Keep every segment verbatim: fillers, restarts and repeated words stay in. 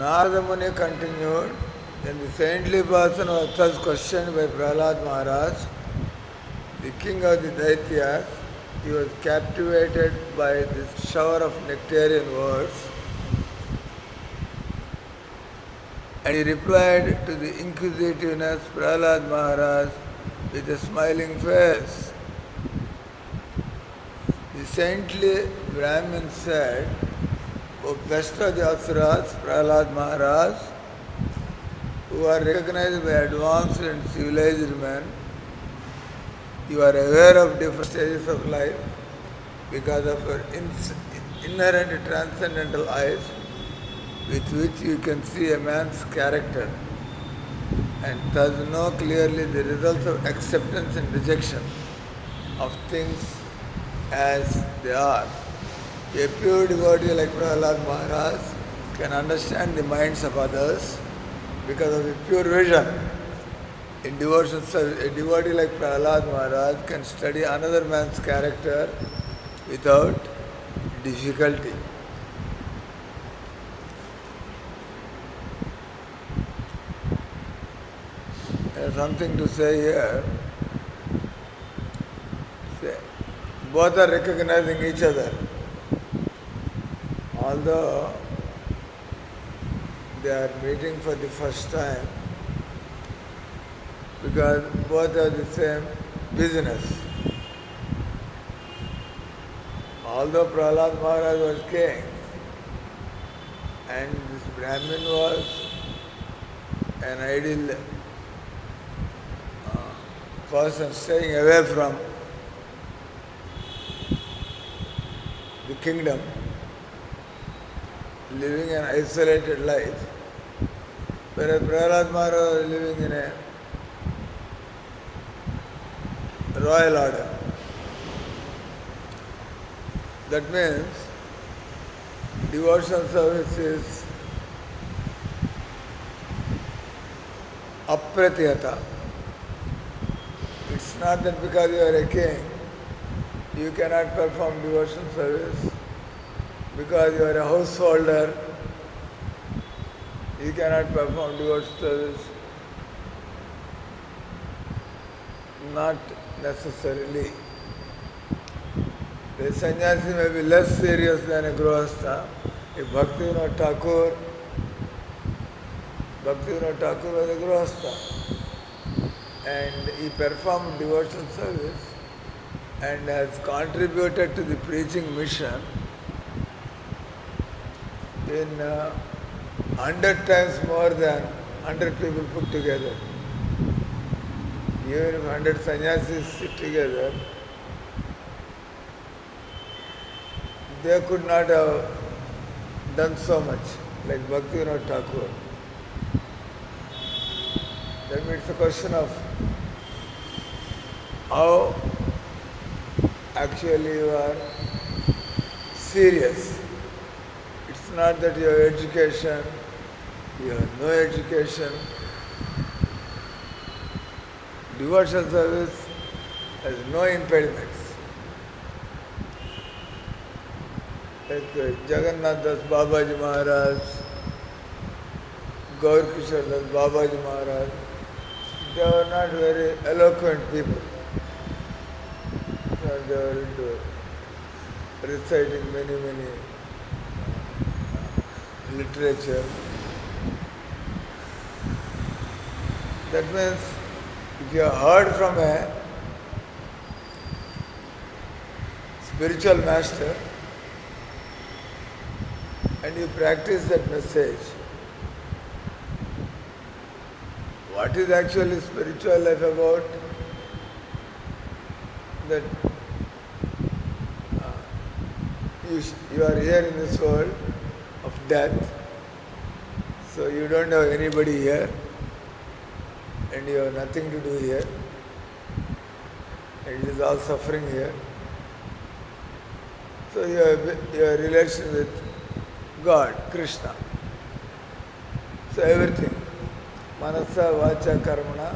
Narada Muni continued, when the saintly person was thus questioned by Prahlad Maharaj, the king of the Daityas, he was captivated by this shower of nectarian words, and he replied to the inquisitiveness Prahlad Maharaj with a smiling face. The saintly Brahmin said, O best of the Asuras, Prahlad Maharaj, who are recognized by advanced and civilized men, you are aware of different stages of life because of your inherent transcendental eyes with which you can see a man's character and thus know clearly the results of acceptance and rejection of things as they are. A pure devotee like Prahlad Maharaj can understand the minds of others because of the pure vision. In devotion service, a devotee like Prahlad Maharaj can study another man's character without difficulty. There's something to say here. Say, both are recognizing each other. Although they are meeting for the first time, because both are the same business. Although Prahlad Maharaj was king and this Brahmin was an ideal uh, person staying away from the kingdom, living an isolated life, whereas Prahlad Maharaj was living in a royal order. That means devotional service is apratiyata. It's not that because you are a king, you cannot perform devotional service. Because you are a householder, you cannot perform devotional service. Not necessarily. The sannyasi may be less serious than a grihastha. If Bhaktivinoda Thakur, Bhaktivinoda Thakur was a grihastha, and he performed devotional service and has contributed to the preaching mission in uh, hundred times more than hundred people put together. Even if hundred sannyasis sit together, they could not have done so much like Bhaktivinoda Thakur. That means it's a question of how actually you are serious. It's not that you have education, you have no education. Devotional service has no impediments. Like uh, Jagannath Das Babaji Maharaj, Gaur Kishore Das Babaji Maharaj, they were not very eloquent people. And they were into reciting many, many uh, literature. That means if you have heard from a spiritual master and you practice that message, what is actually spiritual life about? That uh, you, you are here in this world of death, so you don't have anybody here and you have nothing to do here, and it is all suffering here. So you have your relation with God, Krishna. So everything, manasa, vacha, karmana,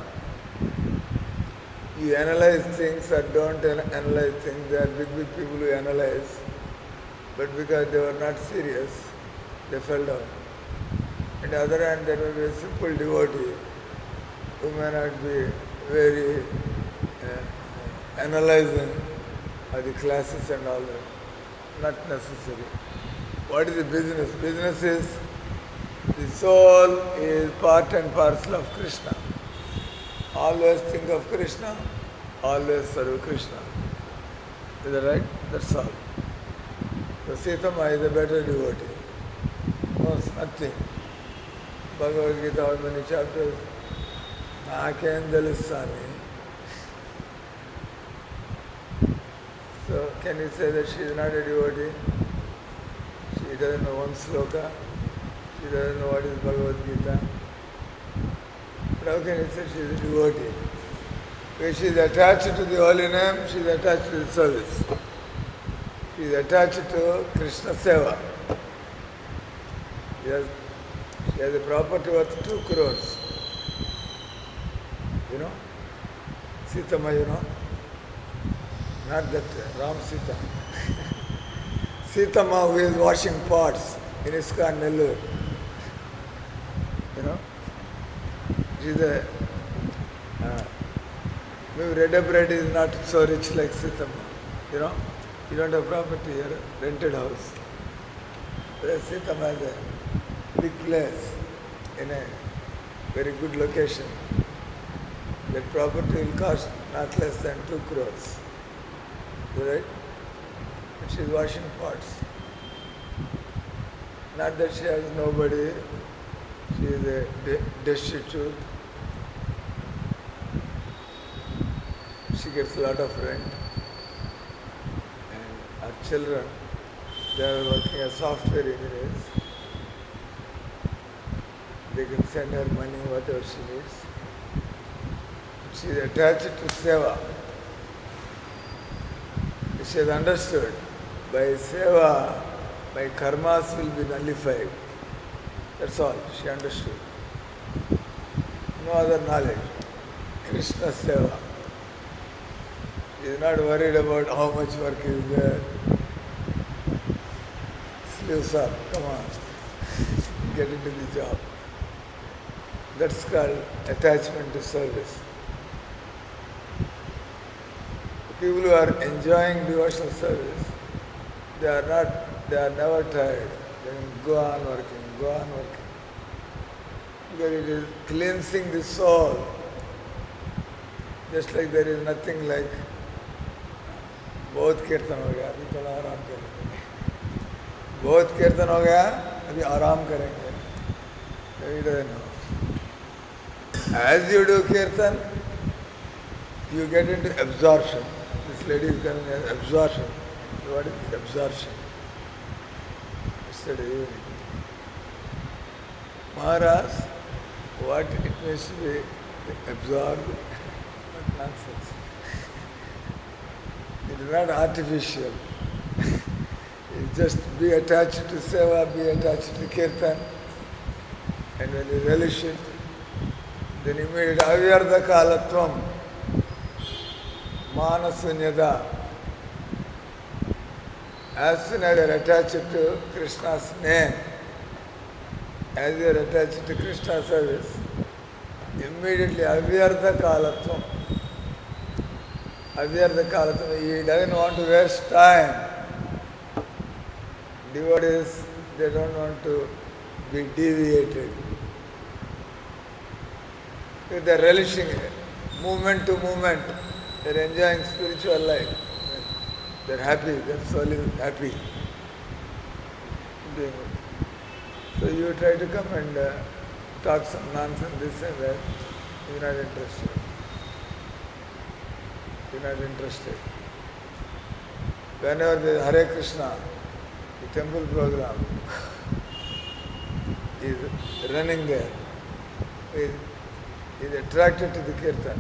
you analyze things or don't analyze things. There are big, big people who analyze, but because they were not serious, they fell down. On the other hand, there may be a simple devotee who may not be very uh, analyzing of the classes and all that. Not necessary. What is the business? Business is the soul is part and parcel of Krishna. Always think of Krishna, always serve Krishna. Is that right? That's all. So Sitama is a better devotee. Knows nothing. Bhagavad Gita, how many chapters? Nakem telusu Swami. So can you say that she is not a devotee? She doesn't know one sloka. She doesn't know what is Bhagavad Gita. But how can you say she is a devotee? Because she is attached to the holy name, she is attached to the service. She is attached to Krishna Seva. She has, she has a property worth two crores. You know? Sitama, you know? Not that Ram Sita. Sitama, who is washing pots in ISKCON Nellore. You know? She is a... Uh, maybe Redda Bread is not so rich like Sitama. You know? You don't have property here, rented house. Whereas Sitama has a big place in a very good location. That property will cost not less than two crores. Right? But she is washing pots. Not that she has nobody, she is a de- destitute. She gets a lot of rent. And her children, they are working as software engineers. They can send her money, whatever she needs. She is attached to Seva. She has understood, by Seva, my karmas will be nullified. That's all, she understood. No other knowledge. Krishna Seva. She is not worried about how much work is there. Sleeves up, come on. Get into the job. That's called attachment to service. People who are enjoying devotional service, they are not, they are never tired. They can go on working, go on working. Because it is cleansing the soul. Just like there is nothing like बहुत कीर्तन हो गया अभी थोड़ा आराम करेंगे बहुत कीर्तन हो गया अभी आराम करेंगे you don't know. As you do kirtan, you get into absorption. This lady is coming as absorption. What is absorption? Yesterday evening. Maharaj, what it means to be absorbed? What nonsense. It is not artificial. It's just be attached to seva, be attached to kirtan. And when you relish it, then immediately avyartha kalatvam, manasunyada. As soon as you are attached to Krishna's name, as you are attached to Krishna's service, immediately avyartha kalatvam. Avyartha kalatvam, he doesn't want to waste time. Devotees, they don't want to be deviated. They are relishing it, movement to movement. They are enjoying spiritual life. They are happy, they are solely happy. Doing it. So you try to come and uh, talk some nonsense, this and that. You are not interested. You are not interested. Whenever there is Hare Krishna, the temple program is running there, is, is attracted to the kirtan.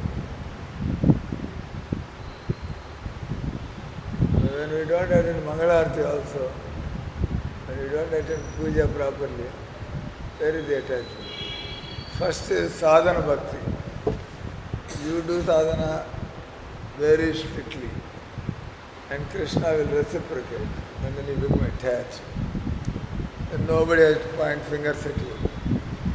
When we don't attend Mangalarti also, when we don't attend puja properly, where is the attachment? First is sadhana bhakti. You do sadhana very strictly, and Krishna will reciprocate, and then you become attached. And nobody has to point fingers at you.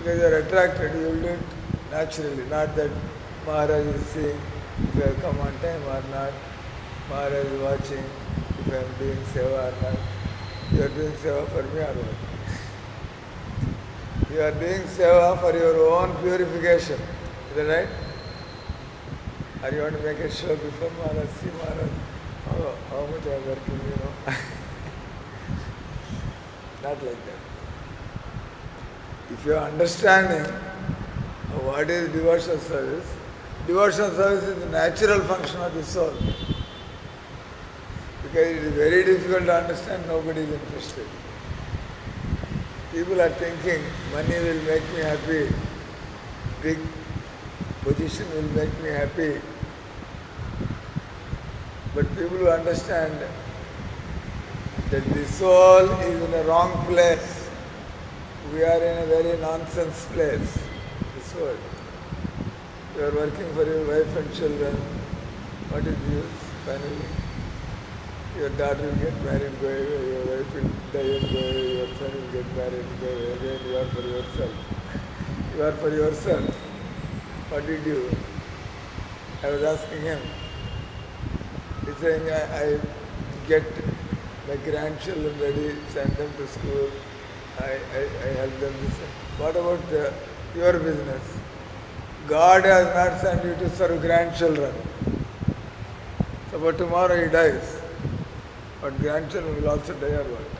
Because you are attracted, you will do it naturally, not that Maharaj is seeing if I have come on time or not, Maharaj is watching if I am doing seva or not. You are doing seva for me or what? You are doing seva for your own purification. Is that right? Or you want to make a show before Maharaj? See Maharaj, oh, how much I am working, you know. Not like that. If you are understanding what is devotional service, devotional service is the natural function of the soul. Because it is very difficult to understand, nobody is interested. People are thinking money will make me happy, big position will make me happy. But people who understand that the soul is in a wrong place. We are in a very nonsense place, this world. You are working for your wife and children. What is use finally? Your daughter will get married, go away. Your wife will die and go away. Your son will get married, go away. Again, you are for yourself. You are for yourself. What did you? I was asking him. He's saying, I, I get my grandchildren ready, send them to school. I, I, I help them this. What about the, your business? God has not sent you to serve grandchildren. Suppose tomorrow he dies. But grandchildren will also die or what?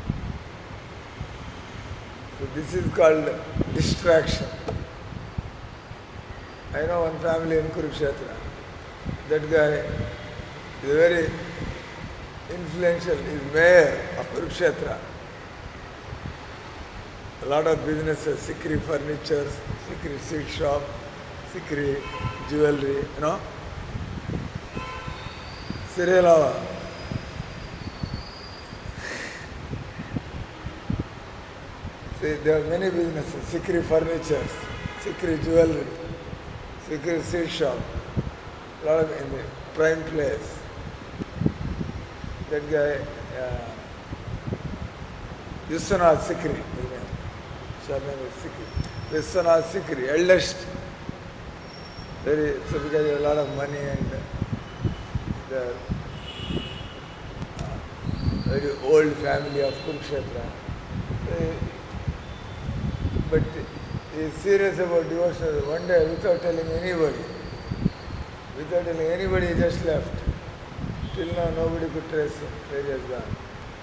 So this is called distraction. I know one family in Kurukshetra. That guy is very influential. He is mayor of Kurukshetra. A lot of businesses, Sikri furniture, Sikri seed shop, Sikri jewelry, you know. Sirelava. See, there are many businesses, Sikri furniture, Sikri jewelry, Sikri seed shop, a lot of in the prime place. That guy, uh, Vishwanath Sikri, his name. Surname is Sikri. Vishwanath Sikri, eldest. Very, so because he has a lot of money and the uh, very old family of Kurukshetra. Uh, but he is serious about devotion. One day, without telling anybody, without telling anybody, he just left. Till now, nobody could trace him where he has gone.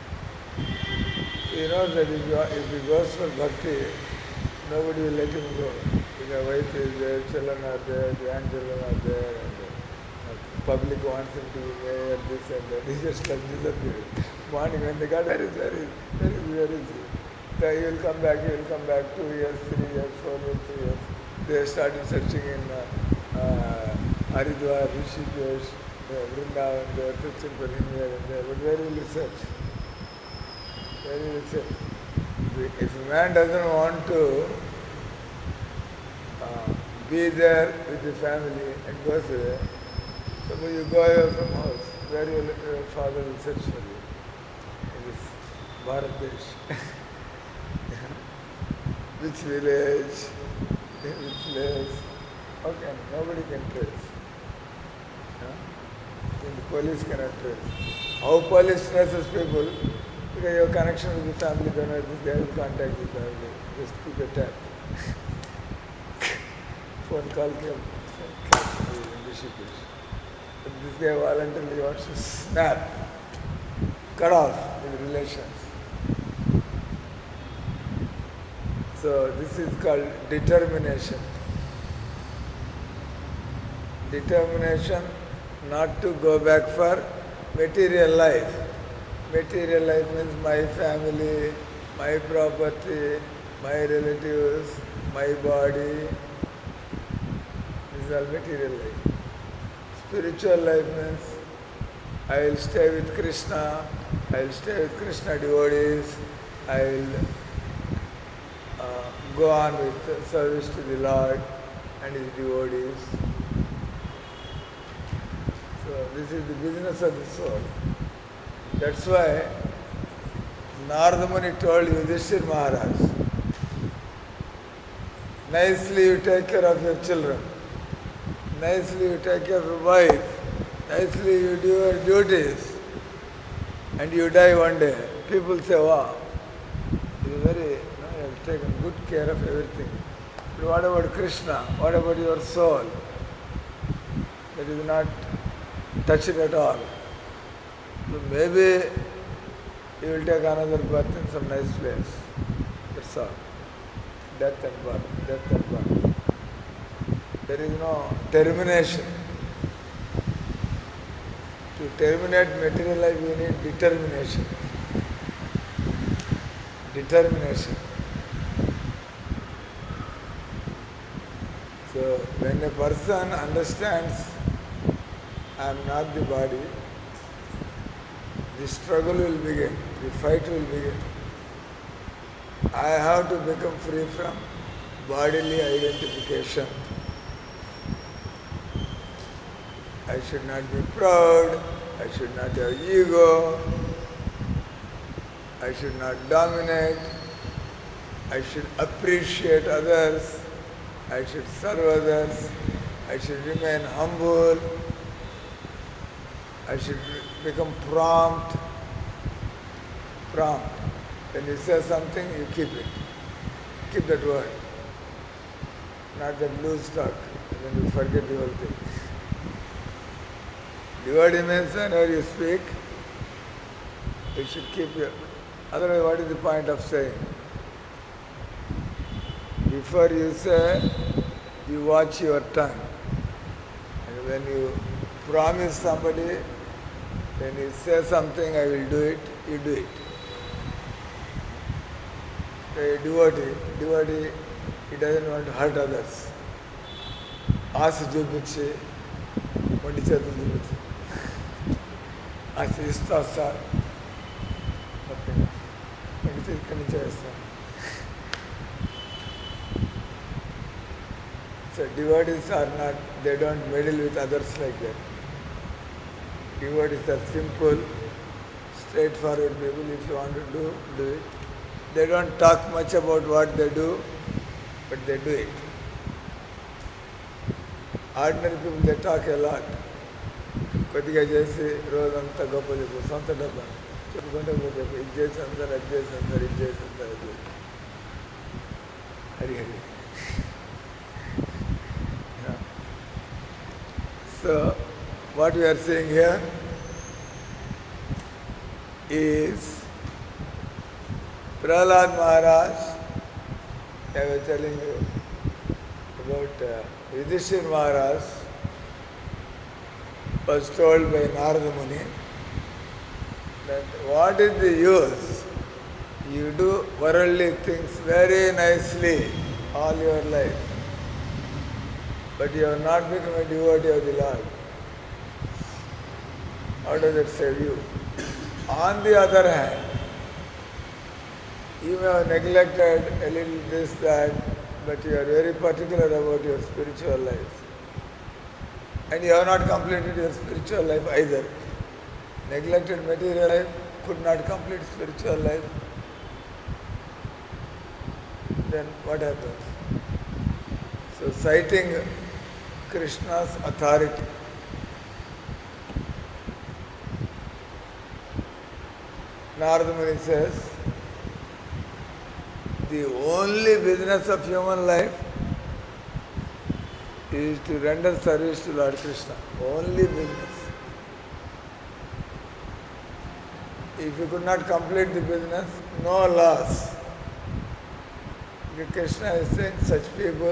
He knows that if, you are, if he goes for bhakti, nobody will let him go. Because wife is there, children are there, grandchildren are there, and uh, public wants him to be mayor, this and that. He just like disappeared. Morning when they got, where is, where is, where is, where is he? So he will come back, he will come back, two years, three years, four years, three years. They started searching in uh, uh, Haridwar, Rishikesh, uh, Vrindavan, they were searching for him here and there. But where will he search? Where will he search? If a man doesn't want to uh, be there with the family and goes away, suppose you go away from house, where will your father will search for you? In this Bharat Desh. Which village, in which place, how can, nobody can trace. Huh? And the police cannot trace. How police traces people? Because your connection with the family, then they will contact the family. Just keep a tab. Phone call came, in Rishikesh. But this guy voluntarily wants to snap, cut off his relations. So this is called determination. Determination not to go back for material life. Material life means my family, my property, my relatives, my body. This is all material life. Spiritual life means I will stay with Krishna, I will stay with Krishna devotees, I will uh, go on with service to the Lord and His devotees. So this is the business of the soul. That's why Narada Muni told Yudhishthira Maharaj, nicely you take care of your children, nicely you take care of your wife, nicely you do your duties, and you die one day. People say, wow, you very, you know, you have taken good care of everything. But what about Krishna? What about your soul? That is not touched at all. So maybe you will take another birth in some nice place. That's all. Death and birth, death and birth. There is no termination. To terminate material life, you need determination. Determination. So when a person understands I am not the body, the struggle will begin, the fight will begin. I have to become free from bodily identification. I should not be proud, I should not have ego, I should not dominate, I should appreciate others, I should serve others, I should remain humble, I should become prompt. Prompt. When you say something, you keep it. Keep that word. Not that loose talk, and then you forget the whole thing. The word means whenever you speak, you should keep your... Otherwise, what is the point of saying? Before you say, you watch your tongue. And when you promise somebody, when you say something, I will do it, you do it. A devotee, devotee, he doesn't want to hurt others. ఆశ చూపించి మొండి చేతులు చూపించి ఆశ ఇస్తా sir okay మొండి చేతి ఇక్కడి నుంచే వేస్తాను. So devotees are not, they don't meddle with others like that. Devotees are simple, straightforward people. If you want to do, do it. They don't talk much about what they do, but they do it. Ordinary people, they talk a lot. కొద్దిగా చేసి రోజంతా గొప్ప చెప్పు సొంత డబ్బా చెప్పుకుంటే చెప్పు ఇది చేసాను సార్ అది చేసాను సార్ ఇది చేసాను సార్ అది Hari Hari. So what we are seeing here is Prahlad Maharaj, I was telling you about uh, Yudhishthira Maharaj was told by Narada Muni that what is the use? You do worldly things very nicely all your life, but you have not become a devotee of the Lord. How does that save you? On the other hand, you may have neglected a little this, that, but you are very particular about your spiritual life. And you have not completed your spiritual life either. Neglected material life, could not complete spiritual life. Then what happens? So citing Krishna's authority, Narada Muni says, the only business of human life is to render service to Lord Krishna. Only business. If you could not complete the business, no loss. Because Krishna is saying such people,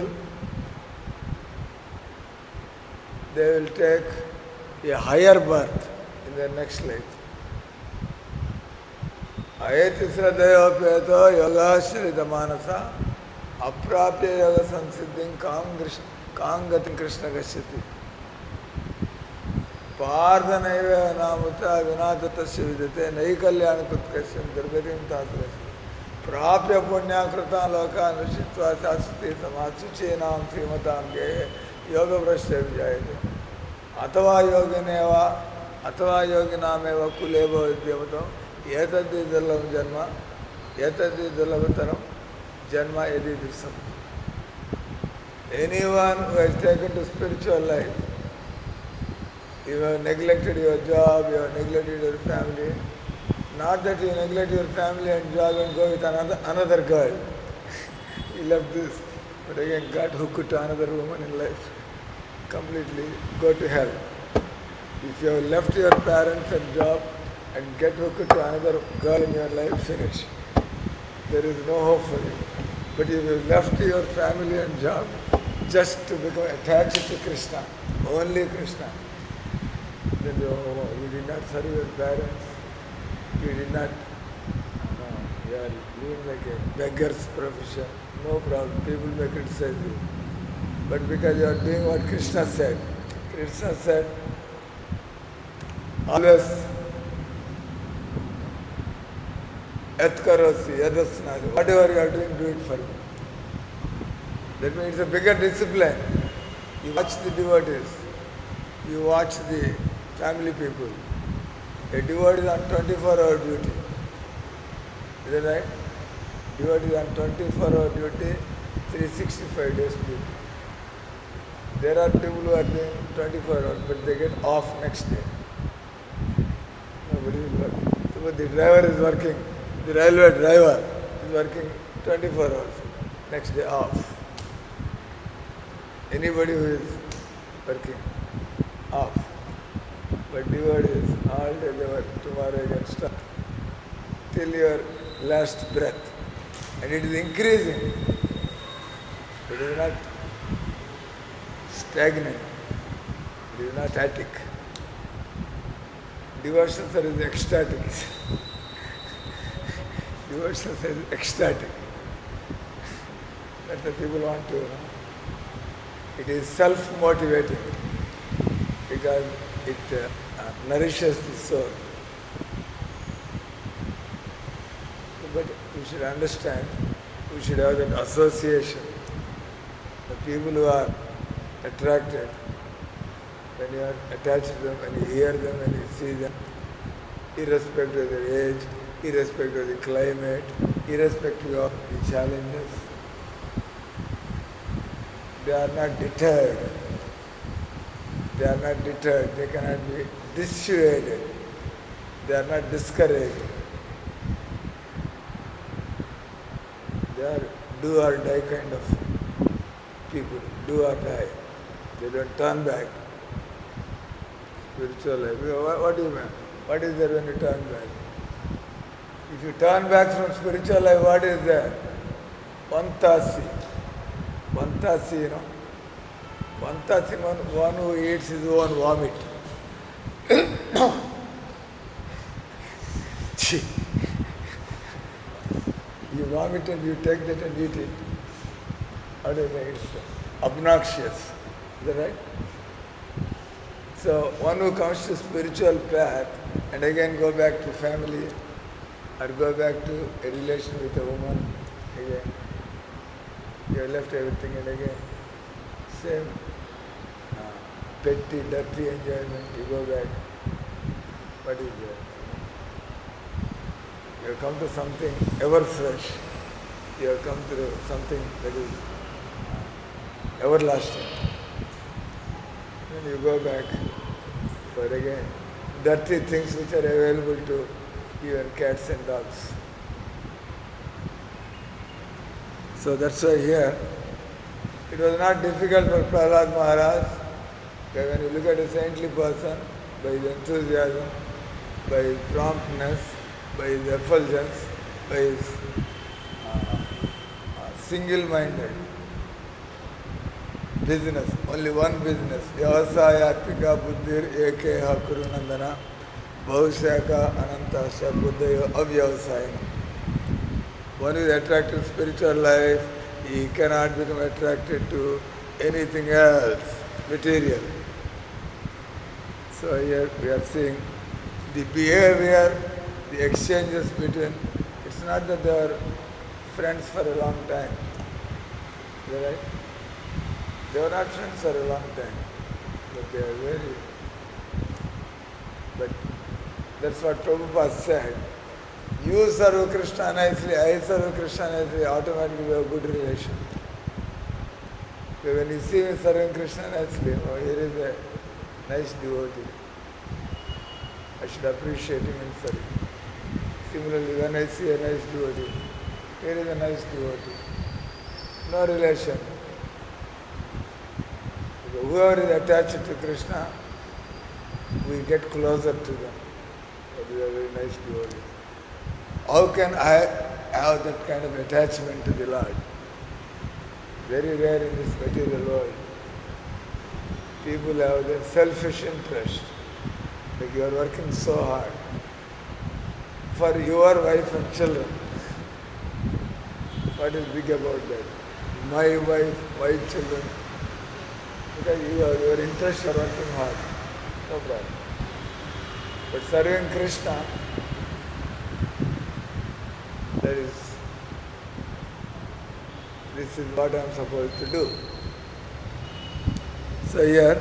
they will take a higher birth in their next life. Ayati sradhayopeto yogashrita manasa aprapya yoga sansiddhim kangatim Krishna gashyati parthanaiva namuta vinatatasya vidate naikalyan kutkasyam durgatim tatrasya prapya punya krutan loka nushitva sasati samatsuchinam srimatam ge yoga vrashya vijayate atava yogineva atava yoginameva kuleva vidyamatam एतद् दुर्लभं जन्म एतद् दुर्लभतरं जन्म यदि दृश्यते. Anyone who has taken to spiritual life, you have neglected your job, you have neglected your family. Not that you neglect your family and job and go with another another girl. You left this, but again got hooked to another woman in life. Completely go to hell. If you have left your parents and job and get hooked to another girl in your life, finish. There is no hope for you. But if you left your family and job just to become attached to Krishna, only Krishna, then you, oh, you did not serve your parents, you did not, no, you are living like a beggar's profession, no problem, people may criticize you. But because you are doing what Krishna said, Krishna said, always yat karosi, yadasnari, whatever you are doing, do it for me. That means it's a bigger discipline. You watch the devotees, you watch the family people. A devotee is on twenty-four hour duty. Is that right? Devotee is on twenty-four hour duty, three hundred sixty-five days duty. There are people who are doing twenty-four hours, but they get off next day. Nobody is working. So the driver is working, the railway driver is working twenty-four hours, next day off. Anybody who is working off. But devotees, all day they work, tomorrow you can start till your last breath. And it is increasing. It is not stagnant. It is not static. Devotional service is ecstatic. Devotional service is ecstatic. That's what people want to know. It is self-motivating because it uh, uh, nourishes the soul. But we should understand, we should have that association. The people who are attracted, when you are attached to them, when you hear them, when you see them, irrespective of their age, irrespective of the climate, irrespective of the challenges, they are not deterred. They are not deterred. They cannot be dissuaded. They are not discouraged. They are do or die kind of people. Do or die. They don't turn back. Spiritual life. What, what do you mean? What is there when you turn back? If you turn back from spiritual life, what is there? Pantasi. Pantasi, you know. Pantasi means one who eats his own vomit. You vomit and you take that and eat it. How do you make it obnoxious? Is that right? So one who comes to spiritual path and again go back to family or go back to a relation with a woman again. You have left everything and again same uh, petty, dirty enjoyment, you go back. What is that? You have come to something ever fresh. You have come to something that is uh, everlasting. Then you go back for again dirty things which are available to even cats and dogs. So that's why here it was not difficult for Prahlad Maharaj. When you look at a saintly person, by his enthusiasm, by his promptness, by his effulgence, by his uh, uh, single-minded business, only one business. Vyavasayatmika buddhir ekeha kurunandana bhavushaka anantasya buddhayo avyavasayana. One is attracted to spiritual life, he cannot become attracted to anything else, material. So here we are seeing the behavior, the exchanges between, it's not that they are friends for a long time. Is that right? They were not friends for a long time, but they are very, but that's what Prabhupada said. You serve Krishna nicely, I serve Krishna nicely, automatically we have good relation. So when you see me serving Krishna nicely, oh, here is a nice devotee. I should appreciate him and serve him. Similarly, when I see a nice devotee, here is a nice devotee. No relation. So whoever is attached to Krishna, we get closer to them. But we are very nice devotees. How can I have that kind of attachment to the Lord? Very rare in this material world. People have their selfish interest. Like you are working so hard for your wife and children. What is big about that? My wife, my children. Because you are, your interests are working hard. No problem. But serving Krishna, that is, this is what I am supposed to do. So here,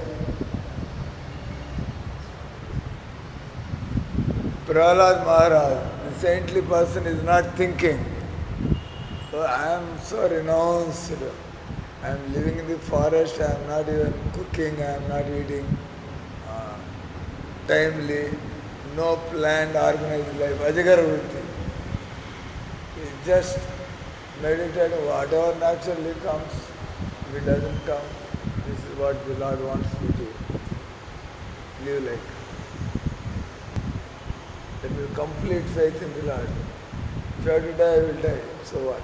Prahlad Maharaj, the saintly person is not thinking, oh, I am so renounced. I am living in the forest, I am not even cooking, I am not eating uh, timely, no planned organized life. Ajagar Vritti. He just meditating whatever naturally comes. If it doesn't come, this is what the Lord wants me to live like. That will complete faith in the Lord. If I have to die, I will die. So what?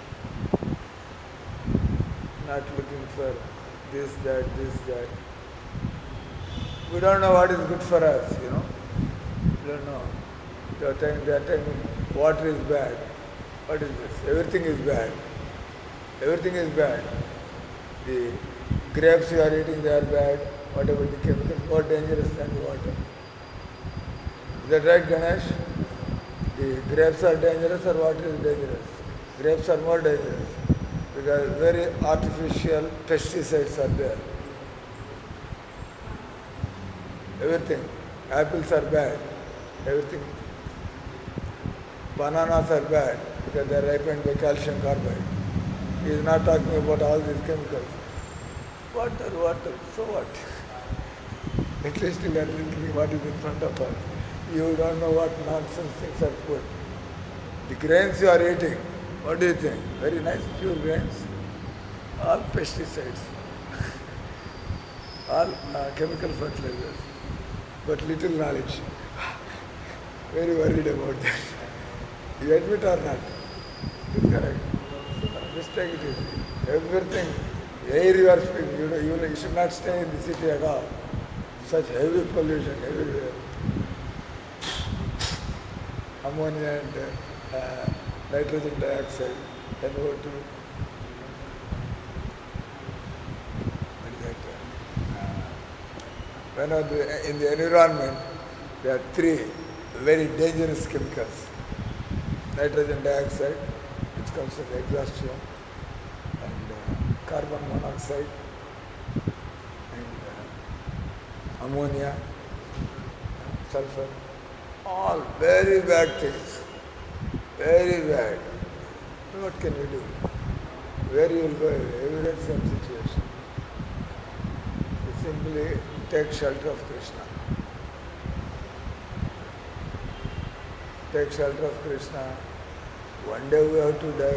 Not looking for this, that, this, that. We don't know what is good for us, you know. We don't know. They are telling, they are telling water is bad. What is this? Everything is bad. Everything is bad. The grapes you are eating, they are bad. What about the chemicals? More dangerous than the water. Is that right, Ganesh? The grapes are dangerous or water is dangerous? Grapes are more dangerous because very artificial pesticides are there. Everything. Apples are bad. Everything. Bananas are bad because they are ripened by calcium carbide. He is not talking about all these chemicals. Water, water, so what? At least we are drinking what is in front of us. You don't know what nonsense things are put. The grains you are eating, what do you think? Very nice, pure grains. All pesticides, all uh, chemical fertilizers, but little knowledge. Very worried about that. You admit or not? It's correct. So just take it easy. Everything, air you are speaking, you, know, you, know, you should not stay in the city at all. Such heavy pollution everywhere. Ammonia and uh, nitrogen dioxide, N O two. When on the, in the environment, there are three very dangerous chemicals. Nitrogen dioxide, which comes from the exhaust fume, and uh, carbon monoxide, and uh, ammonia, sulfur, all very bad things, very bad. What can you do? Where you will go? Everywhere same situation. You simply take shelter of Krishna. Take shelter of Krishna. One day we have to die.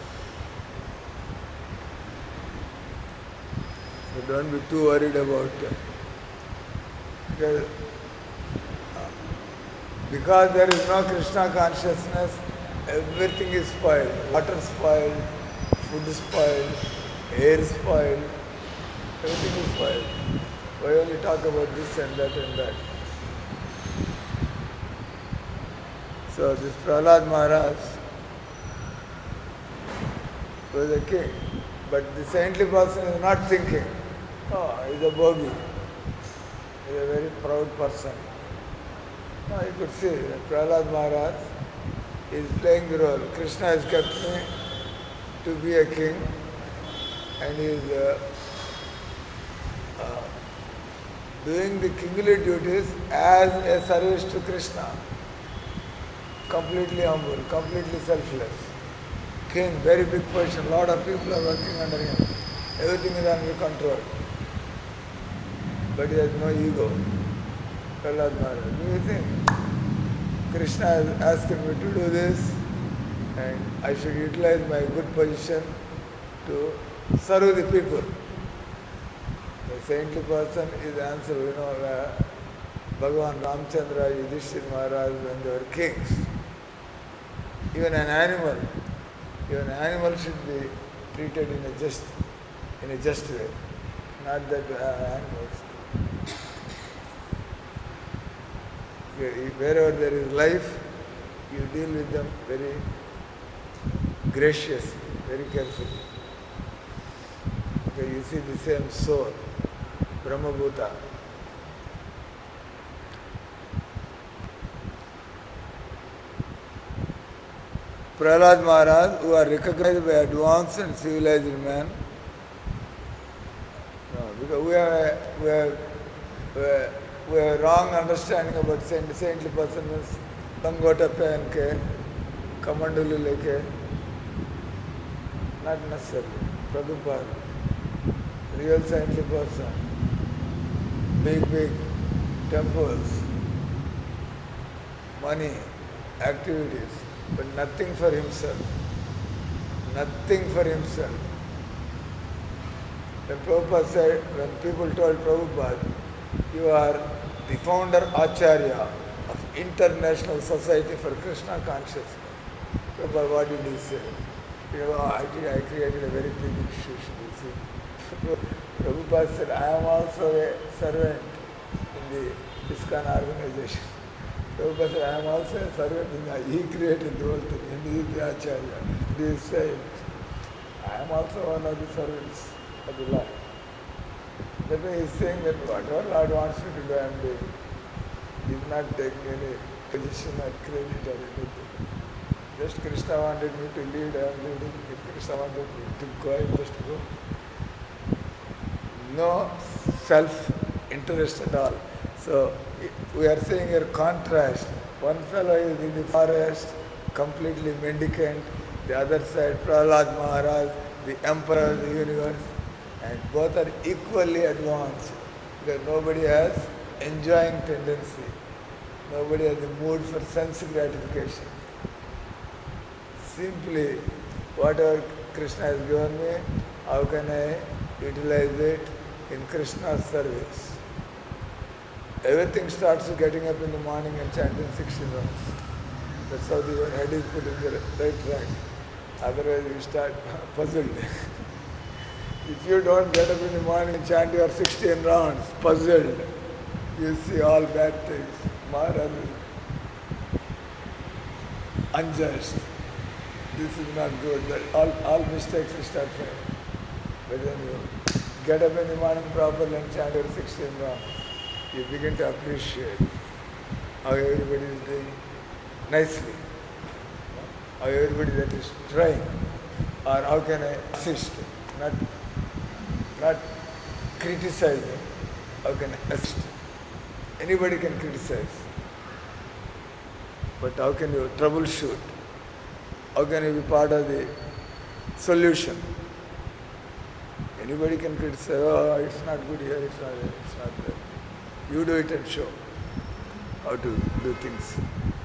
So don't be too worried about it. Because, because there is no Krishna consciousness, everything is spoiled. Water spoiled, food spoiled, air spoiled, everything is spoiled. Why only talk about this and that and that? So this Prahlad Maharaj was a king, but the saintly person is not thinking, oh, he's a bogi, he's a very proud person. No, you could see that Prahlad Maharaj is playing the role. Krishna has kept me to be a king and he is uh, uh, doing the kingly duties as a service to Krishna. Completely humble, completely selfless. King, very big position, lot of people are working under him. Everything is under control. But he has no ego. Prahlad Maharaj, do you think Krishna has asked me to do this and I should utilize my good position to serve the people? The saintly person is answered, you know, uh, Bhagavan Ramchandra, Yudhishthira Maharaj, when they were kings. Even an animal, even an animal should be treated in a just, in a just way. Not that uh, animals. Wherever there is life, you deal with them very graciously, very carefully. Okay, you see the same soul, Brahma Bhuta. Prahlad Maharaj, who are recognized by advanced and civilized men, no, because we have, we have, we have, we have wrong understanding about saint, saintly person means langota पहन के कमंडलू लेके, not necessarily. Prabhupada, real saintly person, big big temples, money, activities, but nothing for himself. Nothing for himself. When Prabhupada said, when people told Prabhupada, you are the founder Acharya of International Society for Krishna Consciousness. Prabhupada, what did he say? You know, I, did, I created a very big institution, you see. Prabhupada said, I am also a servant in the ISKCON organization. Prabhupada said, I am also a servant in the, he created the whole thing, and he is the Acharya. He is saying, I am also one of the servants of the Lord. That way he is saying that whatever Lord wants me to do, I am doing. He is not taking any position or credit or anything. Just Krishna wanted me to lead, I am leading. If Krishna wanted me to go, I just go. No self-interest at all. So we are seeing a contrast. One fellow is in the forest, completely mendicant. The other side, Prahlad Maharaj, the emperor of the universe. And both are equally advanced. Because nobody has enjoying tendency. Nobody has the mood for sense gratification. Simply, whatever Krishna has given me, how can I utilize it in Krishna's service? Everything starts with getting up in the morning and chanting sixteen rounds. That's how your head is put in the right track. Otherwise, you start puzzled. If you don't get up in the morning and chant your sixteen rounds, puzzled, you see all bad things. Maharaj is unjust. This is not good. That all, all mistakes will start from. But when you get up in the morning properly and chant your sixteen rounds, you begin to appreciate how everybody is doing nicely, how everybody that is trying, or how can I assist, not, not criticizing, how can I assist. Anybody can criticize, but how can you troubleshoot? How can you be part of the solution? Anybody can criticize, oh, it's not good here, it's not there, it's not there. You do it and show how to do things.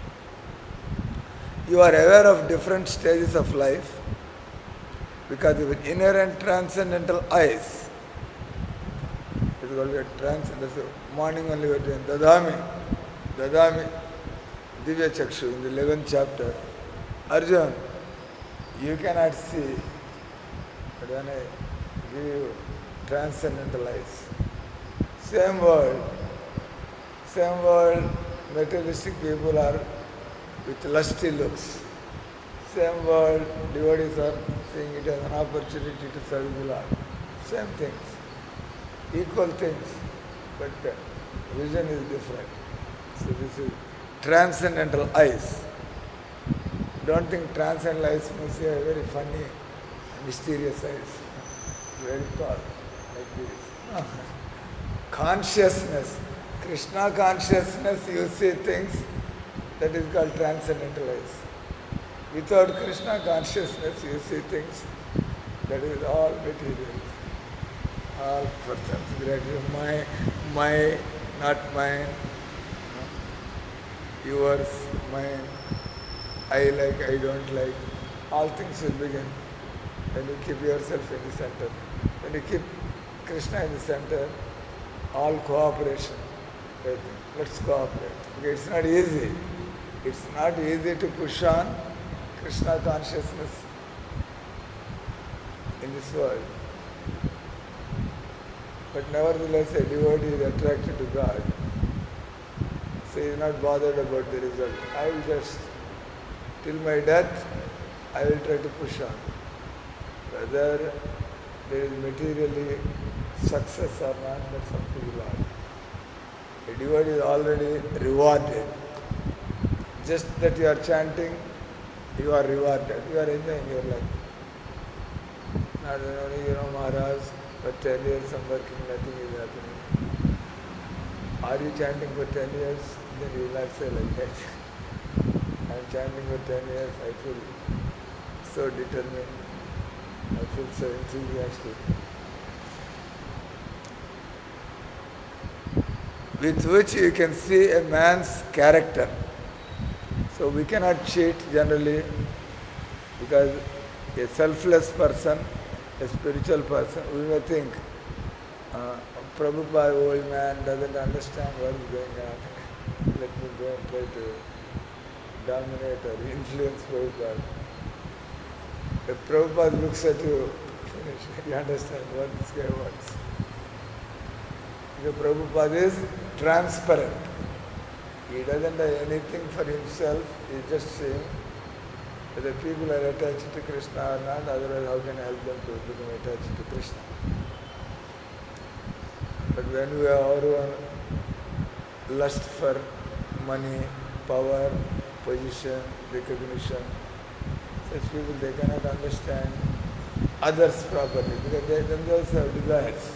You are aware of different stages of life because of inherent transcendental eyes. It's called a transcendental. So morning only we are doing Dadami, Dadami, Divya Chakshu in the eleventh chapter. Arjun, you cannot see, but when I give you transcendental eyes, same world, same world, materialistic people are with lusty looks. Same world, devotees are seeing it as an opportunity to serve the Lord. Same things, equal things, but the vision is different. So this is transcendental eyes. Don't think transcendental eyes means you have very funny, mysterious eyes, very tall, like this. No. Consciousness, Krishna consciousness, you see things, that is called transcendental eyes. Without Krishna consciousness, you see things, that is all material. All persons greater. My, my, not mine. No. Yours, mine. I like, I don't like. All things will begin when you keep yourself in the center. When you keep Krishna in the center, all cooperation. Let- Let's cooperate. Okay, it's not easy. It's not easy to push on Krishna consciousness in this world. But nevertheless, a devotee is attracted to God. So he is not bothered about the result. I will just, till my death, I will try to push on. Whether there is materially success or not, that's up to the Lord. A devotee is already rewarded. Just that you are chanting, you are rewarded. You are enjoying your life. Not only, you know, Maharaj, for ten years I'm working, nothing is happening. Are you chanting for ten years? Then you will not say like that. I'm chanting for ten years, I feel so determined, I feel so enthusiastic. With which you can see a man's character. So we cannot cheat generally, because a selfless person, a spiritual person, we may think, uh, Prabhupada, old man, doesn't understand what is going on. Let me go and try to dominate or influence Prabhupada. If Prabhupada looks at you, finish. You understand what this guy wants. Because Prabhupada is transparent. He doesn't do anything for himself. He's just saying whether people are attached to Krishna or not, otherwise how can I help them to become attached to Krishna? But when we have our own lust for money, power, position, recognition, such people, they cannot understand others properly because they themselves have desires.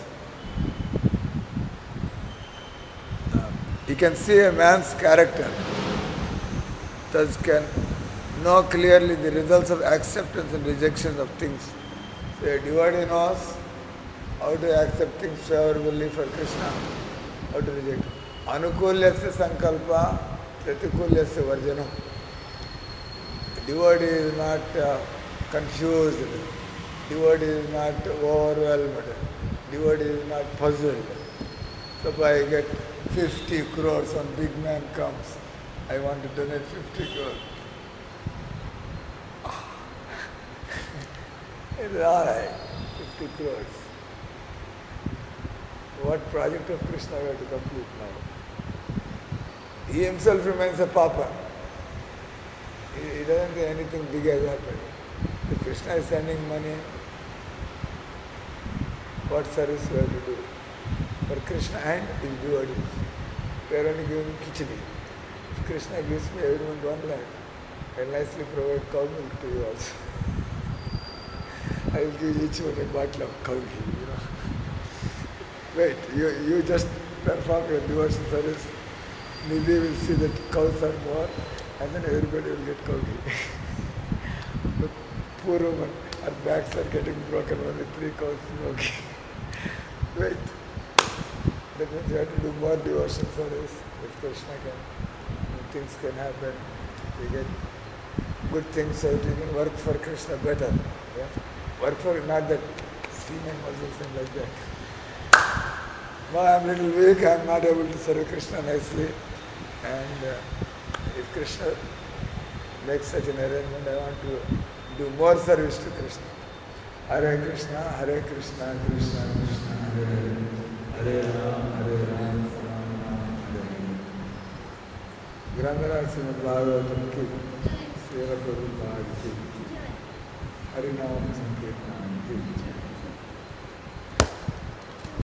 Uh, you can see a man's character, thus can know clearly the results of acceptance and rejection of things. So a devotee knows how to accept things favorably for Krishna, how to reject. Anukulyasya sankalpa, pratikulyasya varjanam. Devotee is not uh, confused. Devotee is not overwhelmed. Devotee is not puzzled. Suppose I get fifty crores, one big man comes. I want to donate fifty crores. It's all right, fifty crores. What project of Krishna we have to complete now? He himself remains a papa. He, he doesn't think anything big has happened. If Krishna is sending money, what service we have to do? For Krishna and his devotees. We are only giving khichdi. If Krishna gives me every month one lakh, I will nicely provide cow milk to you also. I will give each one a bottle of cow ghee, you know. Wait, you, you just perform your devotion service. Nidhi will see that cows are more, and then everybody will get cow ghee. The poor woman, her backs are getting broken, only three cows, no ghee. Wait. That means you have to do more devotion service. If Krishna can, things can happen. You get good things so that you can work for Krishna better. Yeah? Work for, not that, see my muscles and like that. No, I'm a little weak, I'm not able to serve Krishna nicely. And uh, if Krishna makes such an arrangement, I want to do more service to Krishna. Hare Krishna, Hare Krishna, Krishna Krishna, Hare Hare. Hare Ram, Hare Ram, Ram Ram, Hare Hare. Grandhara Srimad Bhagavatam ki, Srila Prabhupada ki, Harinam Sankirtan ki.